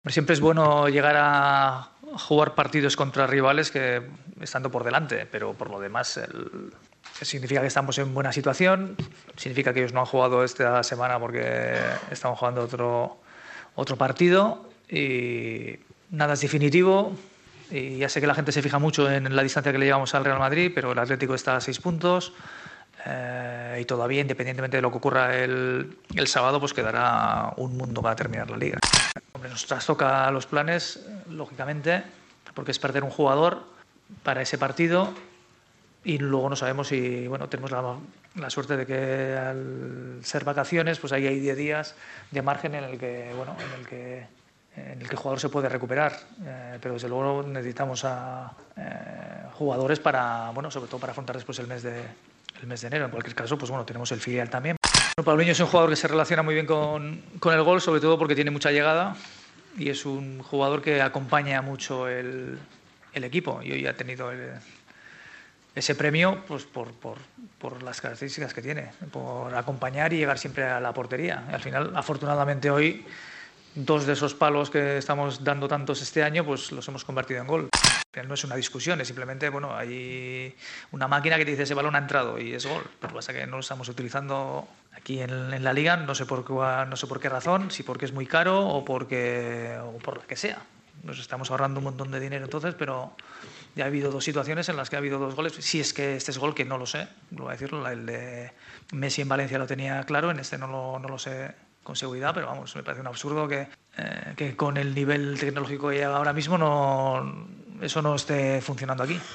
Siempre es bueno llegar a jugar partidos contra rivales que estando por delante, pero por lo demás significa que estamos en buena situación, significa que ellos no han jugado esta semana porque estamos jugando otro partido y nada es definitivo. Y ya sé que la gente se fija mucho en la distancia que le llevamos al Real Madrid, pero el Atlético está a 6 puntos y todavía, independientemente de lo que ocurra el sábado, pues quedará un mundo para terminar la Liga. Hombre, nos trastoca los planes, lógicamente, porque es perder un jugador para ese partido y luego no sabemos si, bueno, tenemos la suerte de que al ser vacaciones, pues ahí hay 10 días de margen en el que, bueno, en el que el jugador se puede recuperar, pero desde luego necesitamos a jugadores para, bueno, sobre todo para afrontar después el mes de enero. En cualquier caso, pues bueno, tenemos el filial también. Paulinho es un jugador que se relaciona muy bien con el gol, sobre todo porque tiene mucha llegada y es un jugador que acompaña mucho el equipo y hoy ha tenido ese premio pues por las características que tiene, por acompañar y llegar siempre a la portería. Y al final, afortunadamente hoy, 2 de esos palos que estamos dando tantos este año, pues los hemos convertido en gol. No es una discusión, es simplemente, bueno, hay una máquina que te dice ese balón ha entrado y es gol. Lo que pasa es que no lo estamos utilizando aquí en la Liga, no sé por qué razón, si porque es muy caro o por lo que sea. Nos estamos ahorrando un montón de dinero entonces, pero ya ha habido 2 situaciones en las que ha habido 2 goles. Si es que este es gol, que no lo sé, lo voy a decirlo, el de Messi en Valencia lo tenía claro, en este no lo sé con seguridad, pero vamos, me parece un absurdo que con el nivel tecnológico que hay ahora mismo eso no esté funcionando aquí.